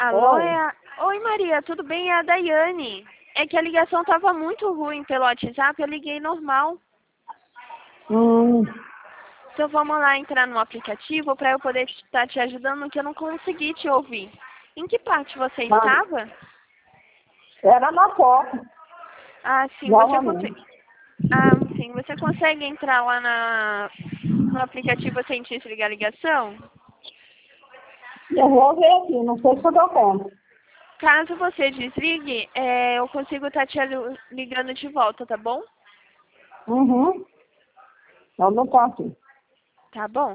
Alô, Oi. Oi, Maria, tudo bem? É a Daiane. É que a ligação tava muito ruim pelo WhatsApp, eu liguei normal. Hum, Então vamos lá entrar no aplicativo para eu poder estar te ajudando, que eu não consegui te ouvir. Em que parte você mas estava? era na foto, Ah, sim, novamente. você consegue entrar lá no aplicativo sem desligar a ligação? Eu vou ver aqui, não sei se eu dou conta. Caso você desligue, eu consigo estar te ligando de volta, tá bom? Uhum. Eu não tô aqui. Tá bom.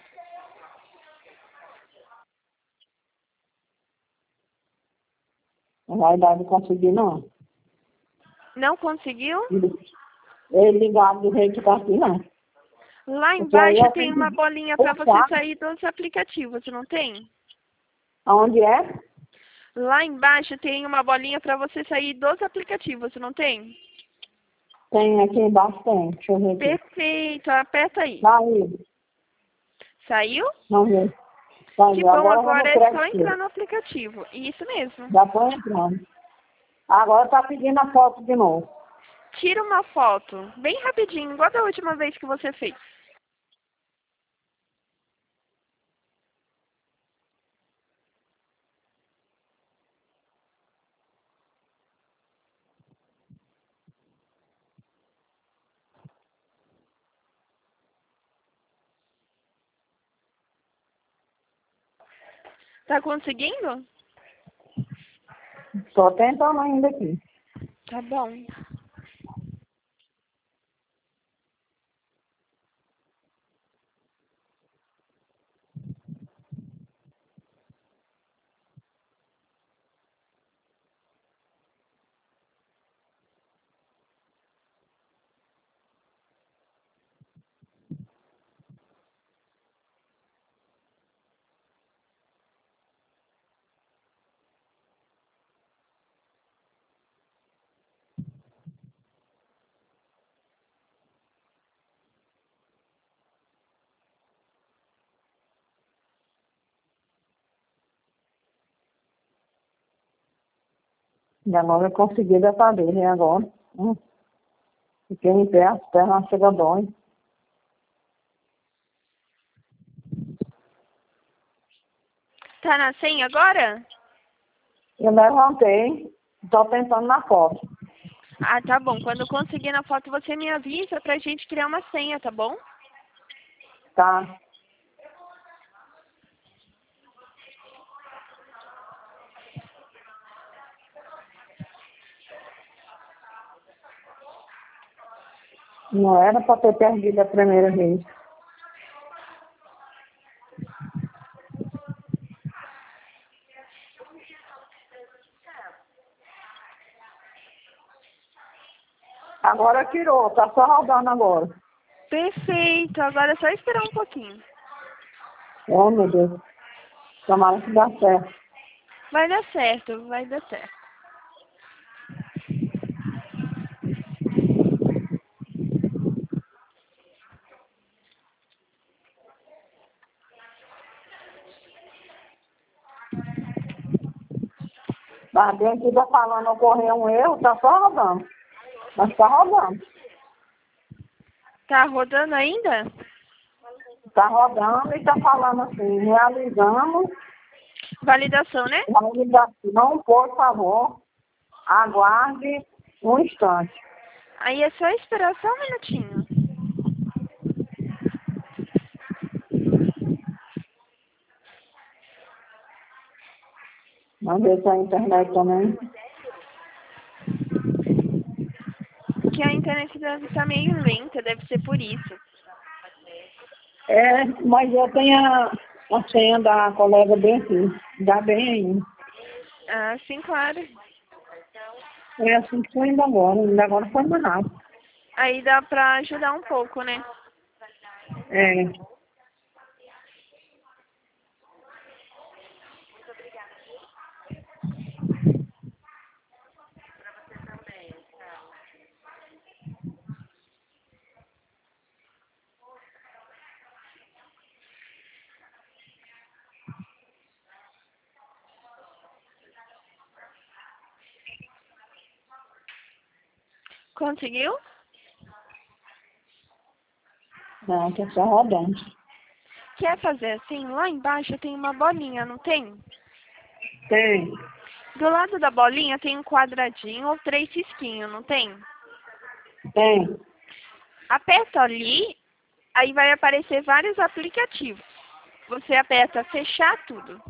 Não vai dar de conseguir, não. Não conseguiu? Ele ligado do jeito que tá aqui, não. Lá Porque aí embaixo eu tem tenho uma que bolinha para você puxar. sair dos aplicativos, não tem? Aonde é? Lá embaixo tem uma bolinha para você sair dos aplicativos, não tem? Tem aqui embaixo, tem. Deixa eu ver aqui. Perfeito, aperta aí. Daí, Saiu? vamos ver. Que Daí, bom, agora eu vou no agora é só entrar crédito. no aplicativo. Isso mesmo. Já tô entrando. Agora tá pedindo a foto de novo. Tira uma foto, bem rapidinho, igual da última vez que você fez. Tá conseguindo? Tô tentando ainda aqui. Tá bom. E agora eu consegui dessa vez, né? Agora. Fiquei em pé, as pernas chegam a dói. Tá na senha agora? Eu levantei, tô tentando na foto. Ah, tá bom. Quando conseguir na foto, você me avisa pra gente criar uma senha, tá bom? Tá? Não era pra ter perdido a primeira vez. Agora tirou, tá só rodando agora. Perfeito. Agora é só esperar um pouquinho. Oh, meu Deus. Tomara que dá certo. Vai dar certo, vai dar certo. Mas bem que tá falando, ocorreu um erro, tá só rodando. Mas tá rodando. Tá rodando ainda? Tá rodando e tá falando assim, realizamos Validação, né? a ligação, por favor, aguarde um instante. Aí é só esperar só um minutinho. Vamos ver se a internet também. Que a internet deve estar meio lenta, deve ser por isso. É, mas eu tenho a senha da colega bem aqui. Dá bem ainda. Ah, sim, claro. É assim que foi indo agora. Ainda agora foi mais rápido. Aí dá pra ajudar um pouco, né? É. Conseguiu? Não, tô só rodando. Quer fazer assim? Lá embaixo tem uma bolinha, não tem? Tem, Do lado da bolinha tem um quadradinho ou 3 risquinhos, não tem? tem. Aperta ali, aí vai aparecer vários aplicativos. Você aperta fechar tudo.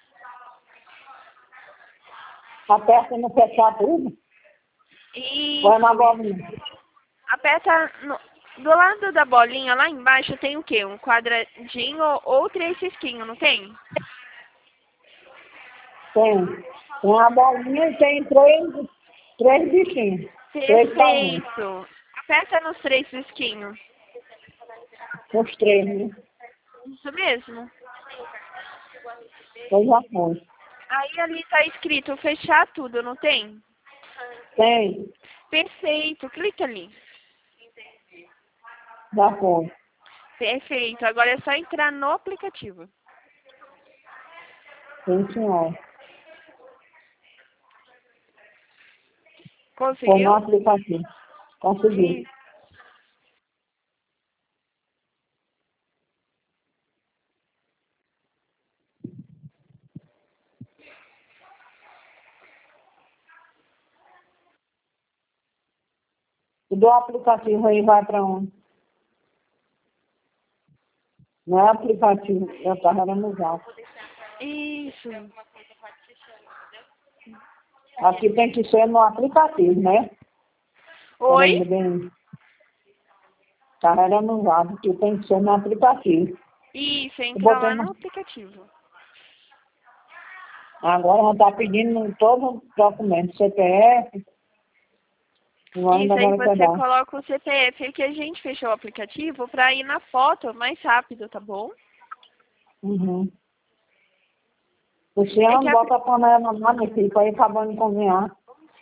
Aperta no fechar tudo. Vai na Isso. bolinha. Aperta do lado da bolinha, lá embaixo tem o quê? Um quadradinho ou 3 risquinhos, não tem? Tem. Tem a bolinha e tem três bichinhos. Três bolinhas. Perfeito. Aperta nos 3 risquinhos. Os três, né? Isso mesmo. Eu já foi. Aí ali tá escrito fechar tudo, não tem? Tem, Perfeito. Clica ali. já foi. Perfeito. Agora é só entrar no aplicativo. Tem senhor. Foi no Conseguiu? aplicativo. Consegui. Isso. E do aplicativo aí vai para onde? Não é aplicativo, eu carregando os altos. Isso. Aqui tem que ser no aplicativo, né? Oi? Peraí, bem. Carregando os altos, aqui tem que ser no aplicativo. Isso, Eu entra botei lá no... no aplicativo. Agora já está pedindo todo o documento, CPF, e ainda Isso, aí vai você pegar. coloca o CPF que a gente fechou o aplicativo para ir na foto mais rápido, tá bom? Uhum. Você É não que bota a panela na minha filha, para ir acabando de cozinhar.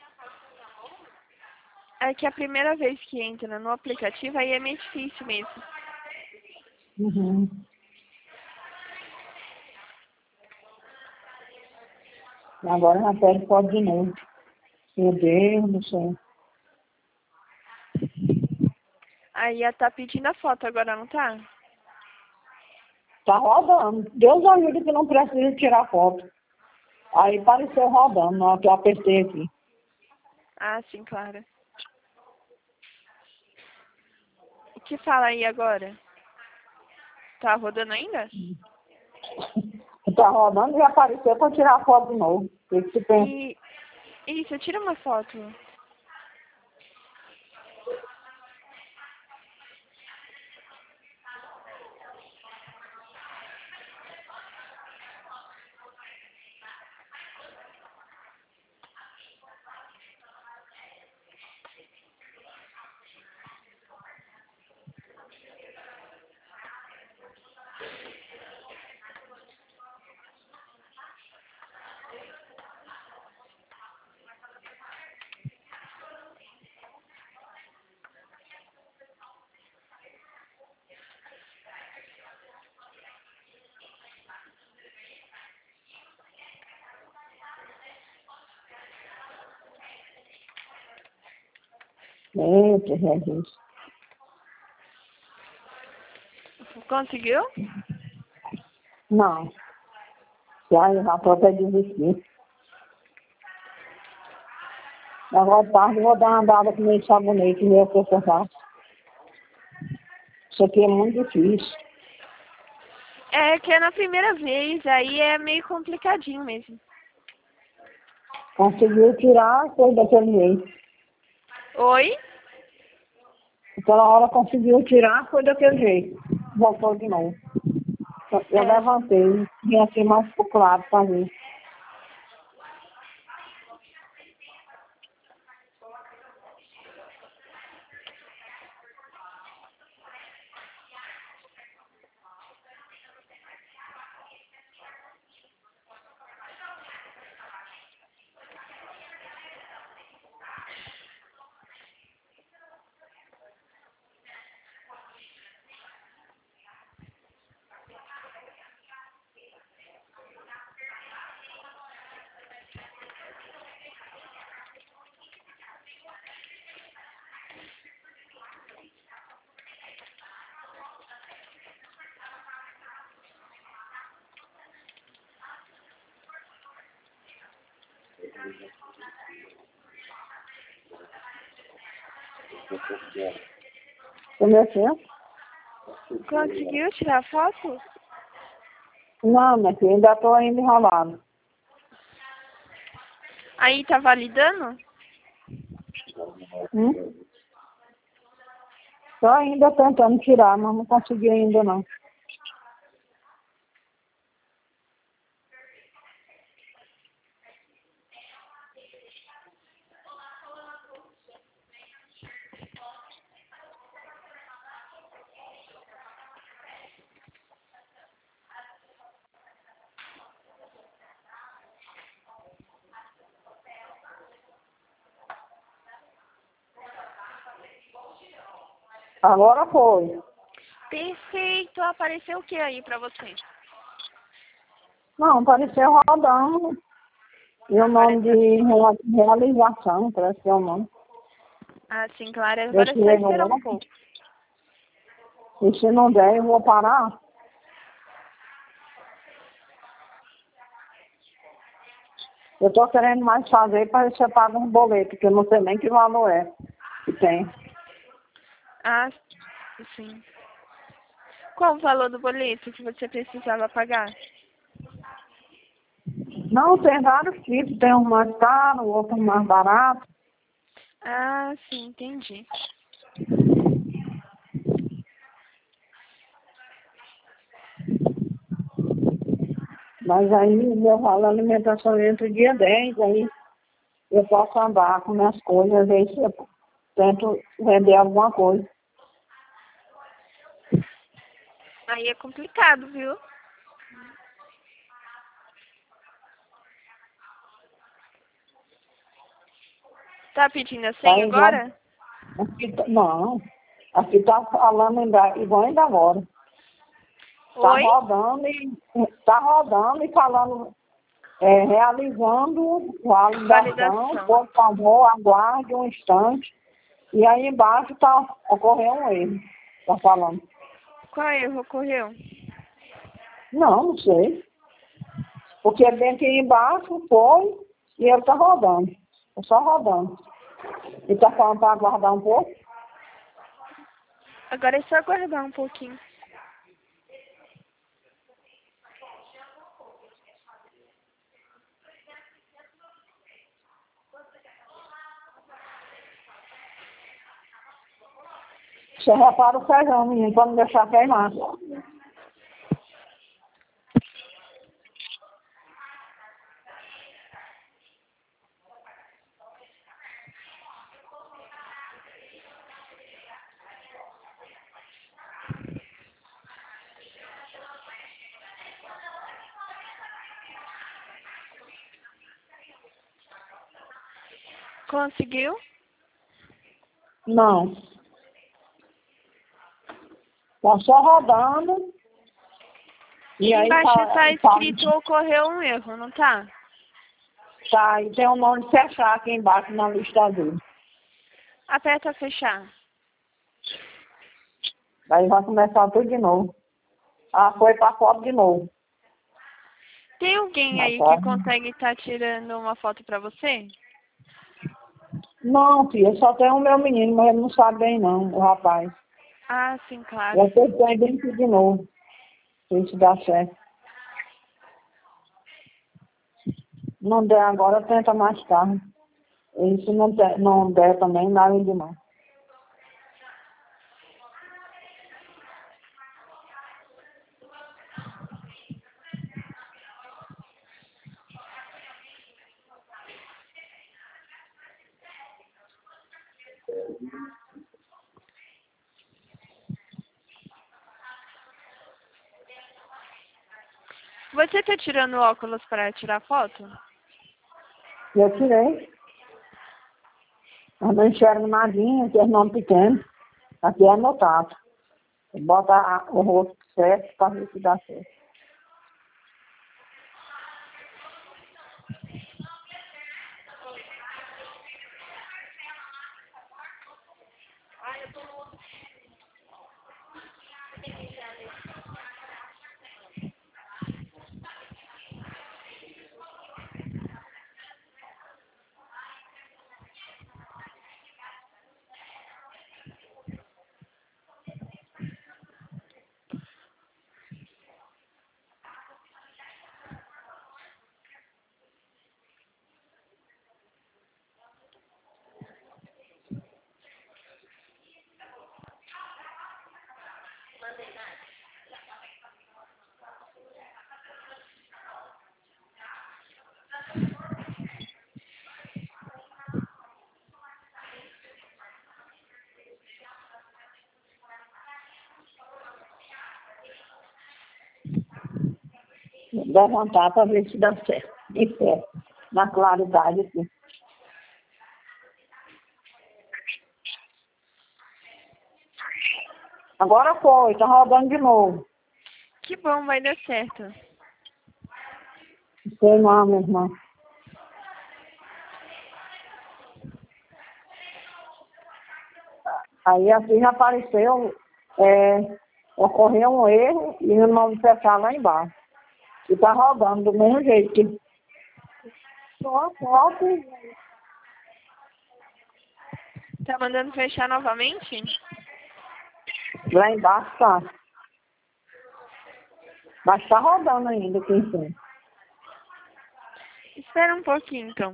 a primeira vez que entra no aplicativo aí é meio difícil mesmo. Uhum. E agora já pede pode de novo. Meu Deus do céu. Aí já tá pedindo a foto agora, não tá? Tá rodando. Deus ajuda que não precisa tirar foto. Aí apareceu rodando, na hora que eu apertei aqui. Ah, sim, claro. O que fala aí agora? Tá rodando ainda? Tá rodando e apareceu para tirar foto de novo. O que que você pensa? E isso, tira uma foto. Eita, Jesus. Conseguiu? Não. Já tô até desistir. Agora tarde eu vou dar uma andada com meio sabonete, meu corpo. Isso aqui é muito difícil. É que é na primeira vez, aí é meio complicadinho mesmo. Conseguiu tirar, foi daquele jeito. Oi? Aquela hora conseguiu tirar, foi daquele jeito. Voltou de novo. Eu É, levantei, vim assim mais pro lado pra ver. Entendeu? Conseguiu tirar foto? Não, minha filha, ainda estou ainda enrolado. Aí tá validando? Estou ainda tentando tirar, mas não consegui ainda não. Agora foi. Perfeito. Apareceu o que aí pra você? Não, apareceu rodando. E o nome de realização, parece que é o nome. Ah, sim, claro. Eu Agora é só tirei no esperar um outro. pouco. E se não der, eu vou parar. Eu estou querendo mais fazer para ver se eu pago um boleto, porque eu não sei nem que valor é que tem. Ah, sim. Qual o valor do boleto que você precisava pagar? Não, tem vários tipos. Tem um mais caro, outro mais barato. Ah, sim, entendi. Mas aí meu valor alimentação entra dia 10 aí eu posso andar com minhas coisas, ver se eu tento vender alguma coisa. Aí é complicado, viu? Tá pedindo a senha Aí igual, agora? aqui, não, aqui tá falando igual ainda agora. Oi? Tá rodando e falando, realizando validação, Validação. por favor, aguarde um instante. E aí embaixo ocorreu um erro, tá falando. Qual erro ocorreu? Não sei. Porque bem aqui embaixo foi e ele tá rodando. Tá só rodando. E tá falando para aguardar um pouco. Agora é só aguardar um pouquinho. Você repara o feijão, menino, para não deixar queimar. Conseguiu? Não. Tá só rodando. E aí Embaixo tá escrito ocorreu um erro, não tá? tá, e tem um nome de fechar aqui embaixo na lista dele. Aperta fechar. Aí vai começar tudo de novo. Ah, foi pra foto de novo. Tem alguém Mas aí tá. que consegue estar tirando uma foto pra você? Não, filha, só tem o meu menino, mas ele não sabe bem não, o rapaz. Ah, sim, claro. Eu tô dentro de novo, se isso dá certo. Não der agora, tenta mais tarde. E se não der também, nada de não. Você tá tirando óculos para tirar foto? Eu tirei. Eu não enxergo nadinha, que é nome pequeno. Aqui é anotado. Bota o rosto certo para ver se dá certo. levantar para ver se dá certo. De pé, na claridade aqui. Agora foi, tá rodando de novo. Que bom, vai dar certo. Não sei não, minha irmã. Aí assim apareceu, ocorreu um erro e o nome fechar lá embaixo. E tá rodando do mesmo jeito. Volta. Tá mandando fechar novamente? Lá embaixo tá. Mas tá rodando ainda aqui em cima. Espera um pouquinho, então.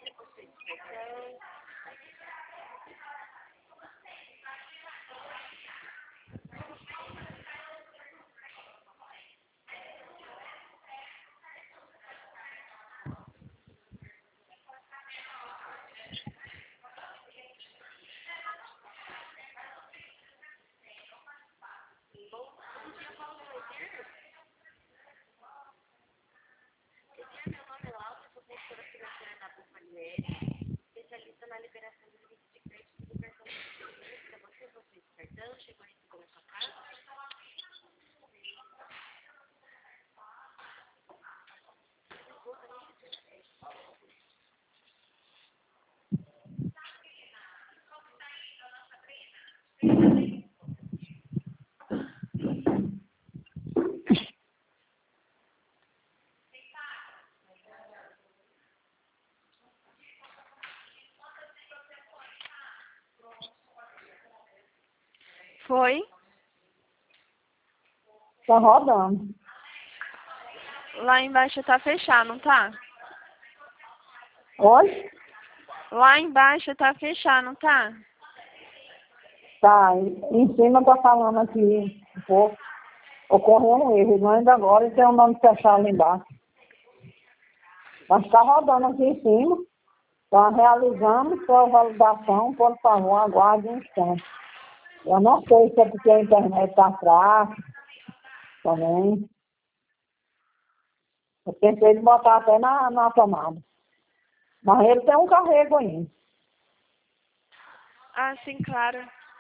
Foi? Tá rodando. Lá embaixo tá fechado, não tá? Oi? Lá embaixo tá fechado, não tá? Tá, em cima tá falando aqui um pouco. Ocorreu um erro, não ainda agora e tem o nome fechado lá embaixo. Mas tá rodando aqui em cima. Tá realizando sua validação, por favor, aguarde um instante. Eu não sei se é porque a internet tá fraca também. Eu pensei em botar até na tomada. Mas ele tem um carrego ainda. Ah, sim, claro.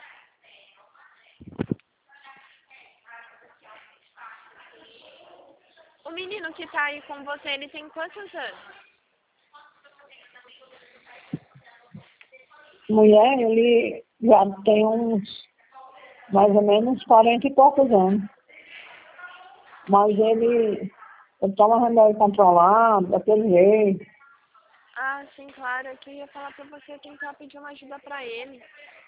O menino que tá aí com você, ele tem quantos anos? Mulher, ele já tem mais ou menos 40 e poucos anos. Mas ele toma remédio controlado, daquele jeito. Ah, sim, claro. Eu queria falar pra você tentar pedir uma ajuda pra ele.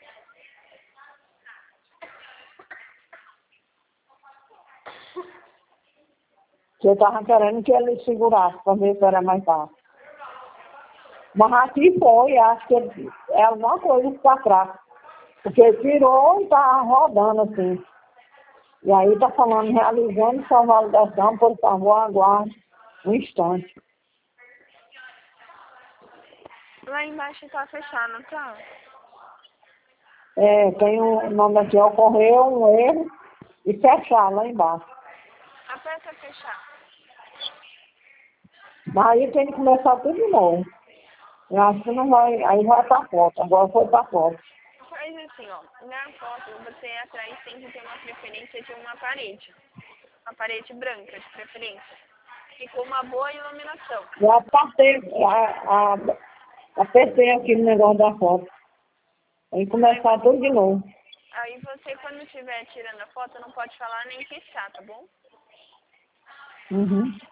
Que eu tava querendo que ele segurasse para ver se era mais fácil. Mas aqui foi, acho que é alguma coisa que tá atrás. Porque tirou e tá rodando assim. E aí tá falando, realizando sua validação, por favor, aguarde um instante. Lá embaixo tá fechado, não tá? Tem um nome aqui, ocorreu um erro e fechar lá embaixo. Aperta fechar. Mas aí tem que começar tudo de novo. Eu acho que não vai, aí vai pra foto, agora foi pra foto. Faz assim, ó. Na foto, você atrás tem que ter uma preferência de uma parede. Uma parede branca, de preferência. E com uma boa iluminação. Eu apertei aqui no negócio da foto. Aí começar tudo de novo. Aí você, quando estiver tirando a foto, não pode falar nem fechar, tá bom? Uhum.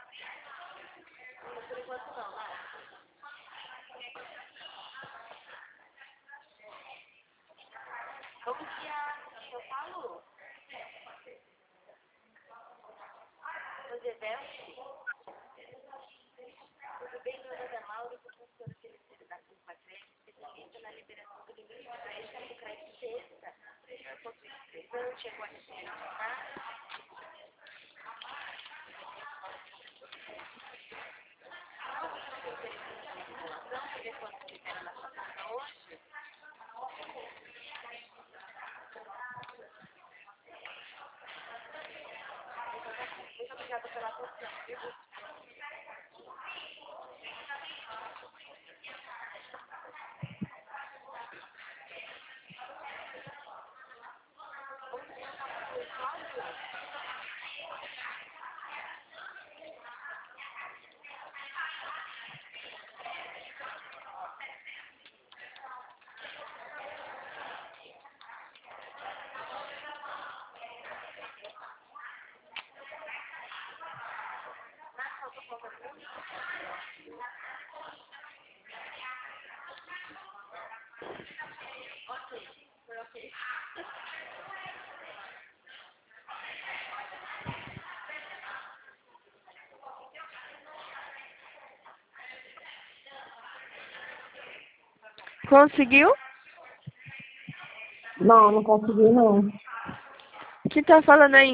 Conseguiu? Não, não consegui não. O que tá falando aí?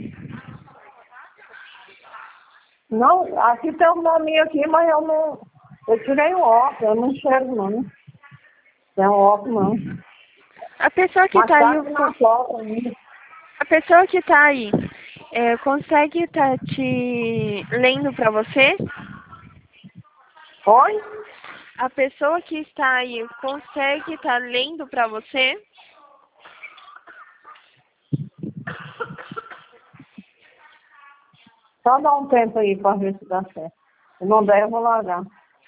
Não, aqui tem um nome aqui, mas eu não. Eu tirei o óculos, eu não enxergo não. Tem um óculos não. A pessoa que Mas tá tá aí, aqui na foto ainda. a pessoa que tá aí, consegue tá te lendo pra você? Oi? A pessoa que está aí consegue estar lendo para você? Só dá um tempo aí pra ver se dá certo. Se não der, eu vou largar.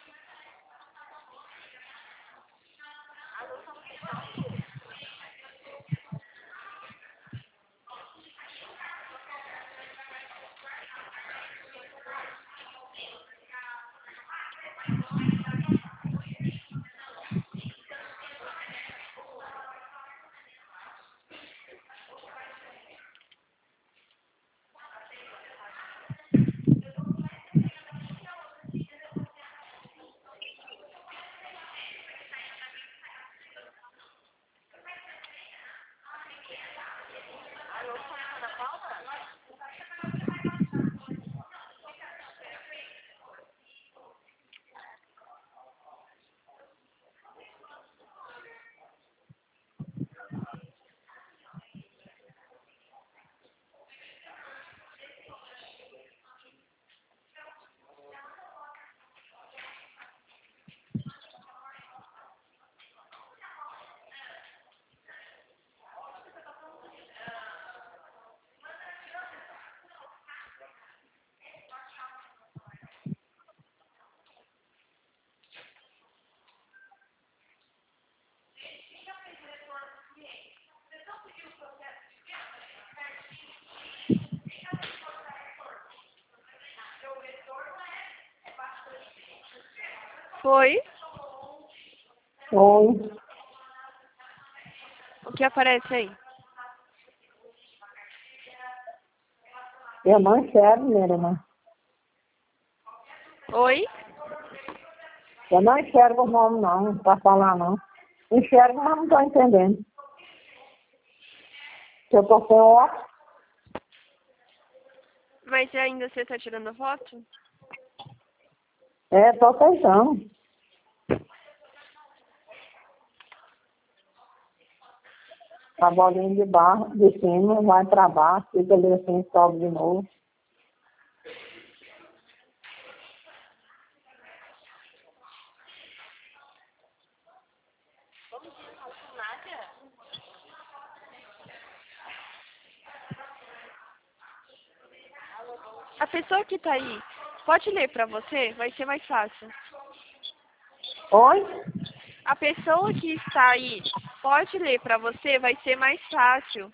Foi? Oi. O que aparece aí? Eu não enxergo, minha irmã. Oi? Eu não enxergo o nome não, pra falar não. Enxergo, mas não tô entendendo. Se eu tô sem óculos, Mas ainda você está tirando foto? tô tentando. A bolinha de barro, de cima, vai pra baixo, fica ali assim, sobe de novo. A pessoa que está aí, pode ler para você? Vai ser mais fácil. Oi? A pessoa que está aí, pode ler para você? Vai ser mais fácil.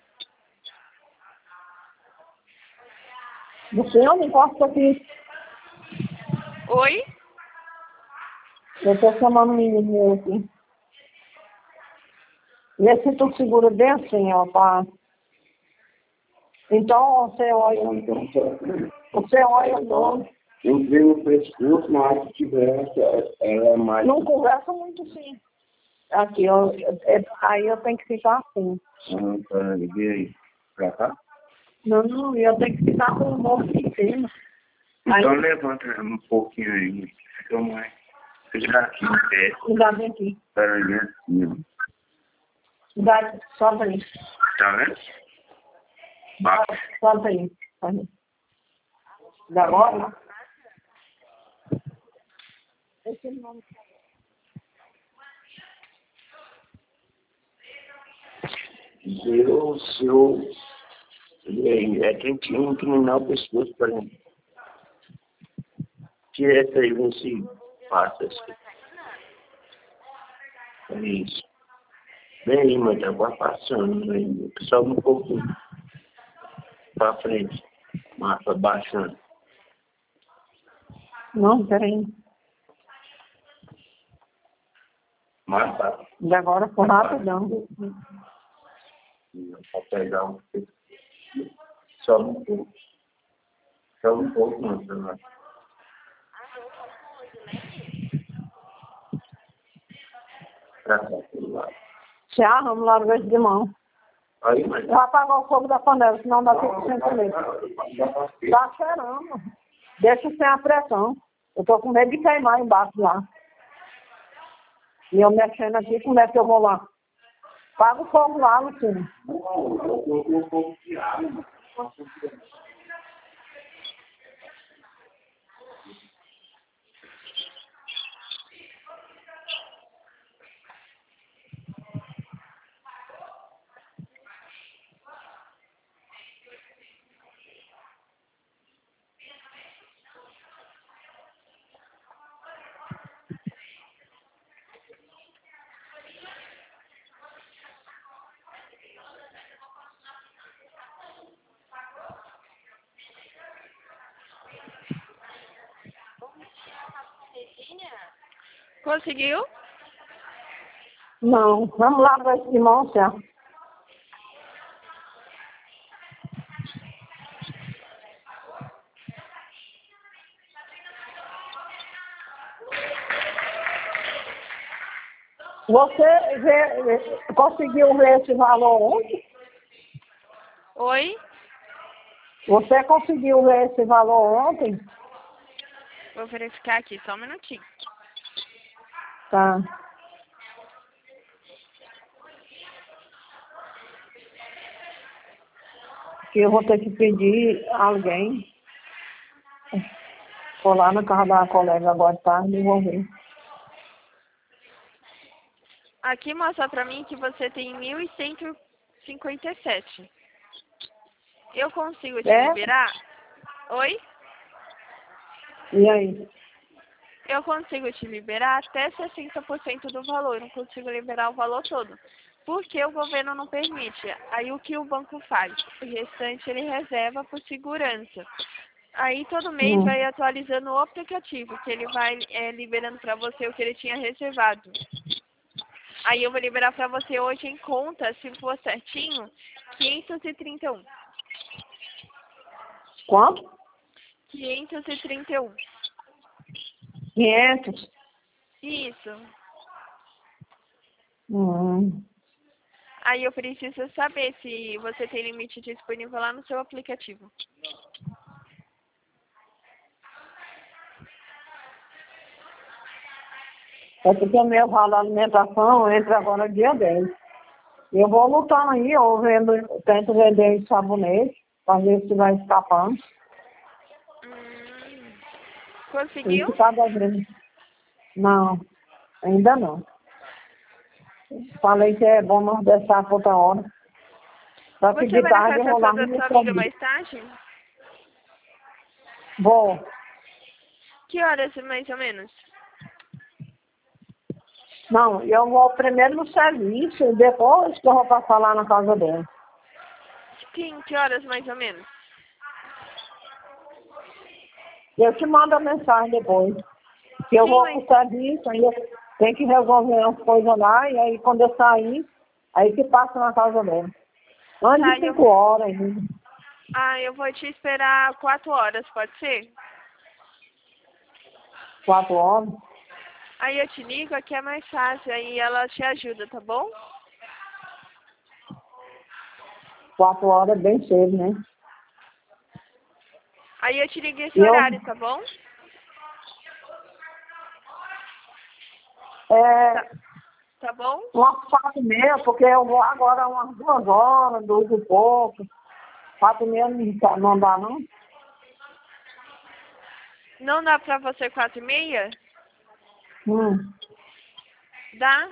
Do filme, posso aqui. Oi? Eu tô chamando o menino meu aqui. Vê se tu segura bem assim, ó, pá. Então, você olha o dono. Eu vi no pescoço, mas se tivesse, ela é mais. Não conversa muito sim. Aqui, ó, aí eu tenho que ficar assim. Tá, liguei aí. Pra cá? Não, eu tenho que ficar com o rosto em cima. Então Aí, levanta um pouquinho aí. Fica mais. Fica aqui em pé. cuidado bem aqui. Pera aí, assim. Cuidado, solta aí. Tá vendo? Baixo. Solta aí. Da agora? Esse nome. É quentinho, inclinar o pescoço para mim. Tira essa aí, vê se passa assim. É isso. Bem aí, mas tá quase passando ainda. Sobe um pouco pra frente. Massa baixando. Não tem. Mais fácil. E agora foi rapidão. Só pegar um pouco. Só um pouco. Só um pouco, não, senhor. Se arruma larga de mão. Aí, mas... Vai apagar o fogo da panela, senão dá tempo sem comer. Tá cheirando. Deixa sem a pressão. Eu tô com medo de queimar embaixo lá. E eu mexendo aqui, como é que eu vou lá? Paga o fogo lá, Luciano. Conseguiu? Não, vamos lá para esse limão, certo? Conseguiu ver esse valor ontem? Oi? Você conseguiu ver esse valor ontem? Vou verificar aqui, só um minutinho. Tá. Que eu vou ter que pedir a alguém. Vou lá na casa da colega agora de tarde e vou ver. Aqui mostra pra mim que você tem 1.157. Eu consigo te liberar? Oi? E aí? Eu consigo te liberar até 60% do valor. Eu não consigo liberar o valor todo. Porque o governo não permite. Aí o que o banco faz? O restante ele reserva por segurança. Aí todo mês vai atualizando o aplicativo, que ele vai liberando para você o que ele tinha reservado. Aí eu vou liberar para você hoje em conta, se for certinho, 531. Quanto? 531. 500? Isso. Aí eu preciso saber se você tem limite disponível lá no seu aplicativo. É porque o meu valor da alimentação entra agora dia 10. Eu vou lutando aí, eu tento vender esse sabonete, para ver se vai escapando. Conseguiu? Isso tá devendo. Não, ainda não. Falei que é bom nós deixar por outra hora. Pra Você pedir vai na tarde, eu vou lá casa no da meu sua amiga serviço. mais tarde? Vou. Que horas mais ou menos? Não, eu vou primeiro no serviço, depois que eu vou passar lá na casa dela. Sim, que horas mais ou menos? Eu te mando a mensagem depois. Que eu Sim, vou mas... pro serviço, aí eu tenho que resolver umas coisas lá, e aí quando eu sair, aí que passa na casa dela. Antes Tá, de 5 horas ainda. eu vou te esperar 4 horas, pode ser? 4 horas. Aí eu te ligo, aqui é mais fácil, aí ela te ajuda, tá bom? 4 horas é bem cedo, né? Aí eu te ligo esse horário, tá bom? Tá bom? Umas 4h30, porque eu vou agora umas 2 horas, 2 e pouco. 4h30 não dá, não? Não dá pra você 4h30? Dá?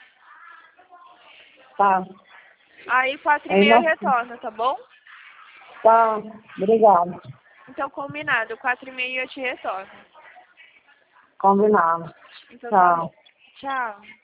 Tá. Aí 4h30 Aí eu nós... retorno, tá bom? Tá, obrigado. Então combinado, 4h30 eu te retorno. Combinado. Então tá bom. Tchau. Tchau.